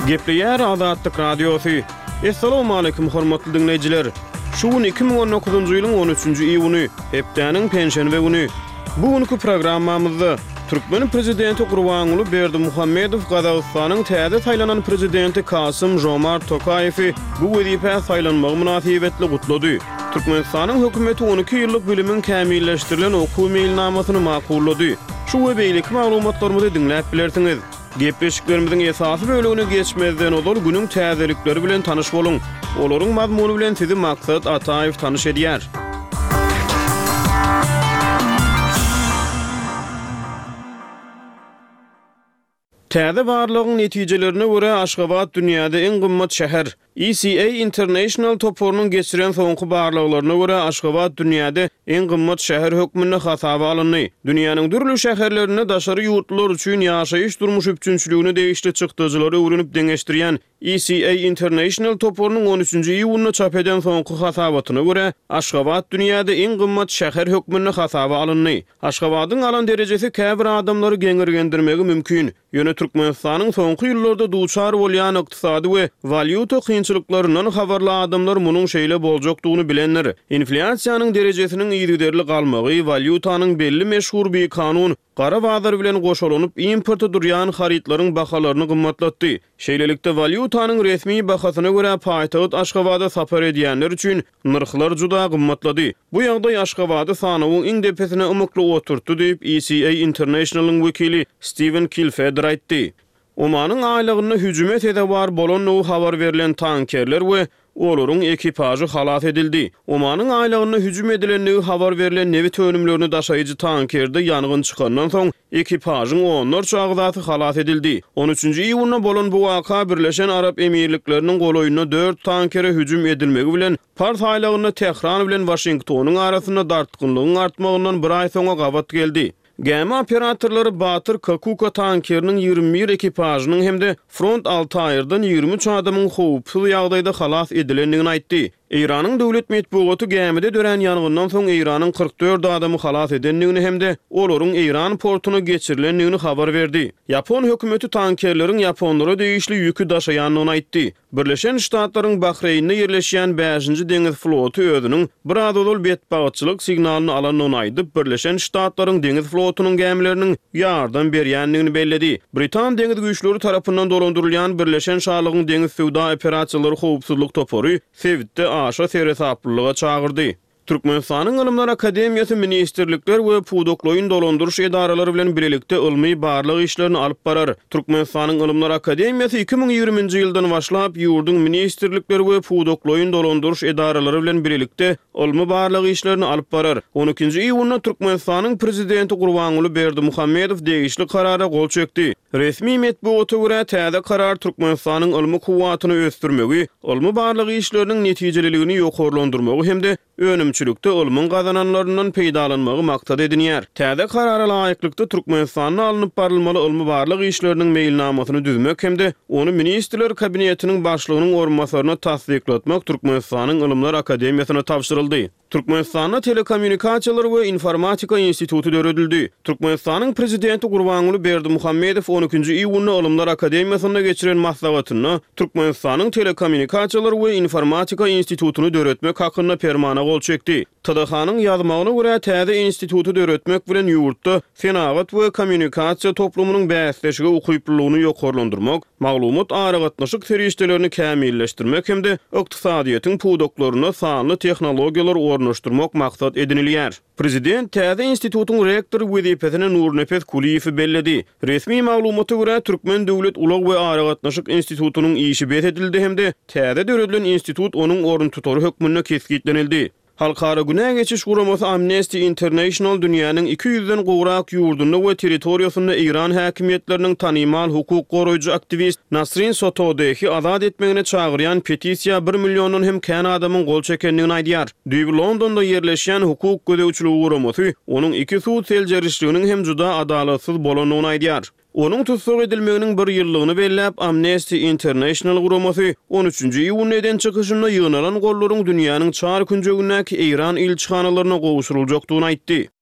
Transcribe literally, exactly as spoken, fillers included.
Gepleyer Azatlyk Radiosu. Assalamu alaykum hormatly dinleyijiler. Şu iki ming on dokuzuncu ýylyň on üçünji iýuny, hepdeniň penşenbe güni. Bu günkü programmamyzda Türkmen prezidenti Gurbanuly Berdimuhammedow Gazagystanyň täze saýlanan prezidenti Kasym Jomart Tokayewi bu wezipe saýlanmagy münasibetli gutlady. Türkmenistanyň hökümeti on iki ýyllyk bilimiň kämilleşdirilen okuw mailnamasyny makullady. Şu we beýlik maglumatlarymyzy dinläp bilersiňiz. Gepleşiklerimiziň esasy bölügüne geçmezden olor günüň täzelikleri bilen tanyş boluň. Olaryň mazmuny bilen sizi Maksat Ataew tanyş edýär. Täze barlygyň netijelerine görä Aşgabat dünýäde iň gymmat şäher. E C A International toporunyň geçiren soňky barlyklaryna görä Aşgabat dünýäde iň gymmat şäher hökmüne hasaba alyndy. Dünýäniň dürli şäherlerine daşary ýurtlar üçin ýaşaýyş durmuş üçünçüligini değişli çykdyjylary öwrenip deňeşdirýän E C A International toporunyň on üçünji iýulyna çap eden soňky hasabatyna görä Aşgabat dünýäde iň gymmat şäher hökmüne hasaba alyndy. Aşgabatyň alan derejesi käbir adamlary geňirgendirmegi mümkin. Ýöne Türkmenistanyň soňky ýyllarda duçar bolýan ykdysady we valyuta kynçylyklarynyň habarly adamlar munyň şeýle boljakdygyny bilenler. Inflasiýanyň derejesiniň ýygyderli galmagy, valyutanyň belli meşhur bir kanun Qara bazar bilen goşulanyp importa durýan haritlaryň bahalaryny gymmatlatdy. Şeýlelikde valyutanyň resmi bahasyna görä paýtagat Aşgabada sapar edýänler üçin narxlar juda gymmatlady. Bu ýagdaý Aşgabady sanawyň iň depesine umykly oturtdy diýip E C A International'yň wekili Steven Kilfeder aýtdy. Omanyň aýlygyna hüjümet edýär bolan o habar berilen tankerler we olaryň ekipajy halat edildi. Omanyň aýlygyna hüjüm edilenligi habar berilen nevit önümlerini daşaýjy tankerde ýangyn çykandan soň ekipagyň onlar çagdaty halat edildi. on üçünji iýulyna bolan bu waka Birleşen Arap Emirlikleriniň goloýuna dört tankere hüjüm edilmegi bilen Pars aýlygyna Tehran bilen Washingtonyň arasynda dartgynlygyň artmagynyň bir aý soňa gabat geldi. Gemi operatorlary Batyr Kakuka tankeriniň ýygrimi bir ekipagynyň hemde front altı aýyrdan ýygrimi üç adamyň howpsuz ýagdaýda halas edilendigini aýtdy. Iranyň döwlet medeniýeti gemide dören ýangyndan soň Iranyň kırk dört adamy halas edenligini hemde olaryň Iran portuna geçirilenligini habar berdi. Yapon hökümeti tankerleriň Yaponlara değişli ýükü daşaýanyny aýtdy. Birleşen Ştatlaryň Bahreynde ýerleşýän beşinji deňiz floty özüniň bir adadol betbagatçylyk signalyny alanyny aýdyp Birleşen Ştatlaryň deňiz flotynyň gemileriniň ýardam berýänligini belledi. Britan deňiz güýçleri tarapyndan dolandyrylýan Birleşen Şarlygyň deňiz suwda operatsiýalary howpsuzlyk topory Sevitde aşa seresaplyga çağırdy. Türkmenistanyň Ilymlar Akademiýasy ministrlikler we pudokloýun dolandyryş edaralary bilen birlikde ilmi barlyk işlerini alyp barar. Türkmenistanyň Ilymlar Akademiýasy iki ming ýygrimiňji ýyldan başlap ýurduň ministrlikler we pudokloýun dolandyryş edaralary bilen birlikde ilmi barlyk işlerini alyp barar. on ikinji iýulyna Türkmenistanyň prezidenti Gurbanuly Berdimuhammedow degişli karara gol çekdi. Resmi medeniýete görä täze karar Türkmenistanyň ilmi kuwatyny ösdürmegi, ilmi barlyk işleriniň netijeligini ýokarlandyrmagy hemde önümçülükde ilmiň gazananlaryndan peýdalanmagy maksat edinýär. Täze karara laýyklykda Türkmenistanyň alınıp barylmaly ilmi barlyk işleriniň mailnamasyny düzmek hemde onu ministrler kabinetiniň başlygynyň orunmasaryna tasdiklatmak Türkmenistanyň Ilymlar Akademiýasyna tapşyryldy. Türkmenistanyň Telekommunikasiýalar we Informatika institutu döredildi. Türkmenistanyň prezidenti Gurbanuly Berdimuhammedow on ikinji iýulyna Ilymlar Akademiýasynda geçiren maslahatyny Türkmenistanyň Telekommunikasiýalar we Informatika institutuny döretmek hakynda permana gol çekdi. T D H-nyň ýazmagyna görä täze institutu döretmek bilen ýurtda senagat we kommunikasiýa toplumynyň bäsleşigi ukyplylygyny ýokarlandyrmak, maglumat aragatnaşyk serişdelerini kämilleşdirmek hemde ykdysadyýetin pudoklaryna sanly tehnologiýalar ornaşdyrmak maksat edinilýär. Prezident täze institutuň rektory wezipesine Nurnepes Kuliýew belledi. Resmi maglumata görä Türkmen Döwlet Ulag we Aragatnaşyk institutunyň işi beredildi hemde täze döredilen institut onuň orun tutary hökmüne kesgitlenildi. Halkara günä geçiş guramasy Amnesty International dünýäniň iki ýüzden gowrak ýurdunda we territoriýasynda Iran häkimiýetleriniň tanymal hukuk goraýjy aktivist Nasrin Sotodehi azad etmegine çagyrýan petisiýa bir milliondan hem kän adamyň gol çekenligini aýdýar. Düýbi Londonda ýerleşýän hukuk gödäwçiligi guramasy onuň iki suwt seljerişliginiň hem juda adalatsyz bolanyny aýdýar. Onun tutsuk edilmeginiň bir ýyllygyny belläp Amnesty International guramasy on üçünji iýuny eden çykyşynda ýynalan gollaryň dünýäniň çar künjegindäki Iran ilçihanalaryna gowuşuruljakdygyny aýtdy.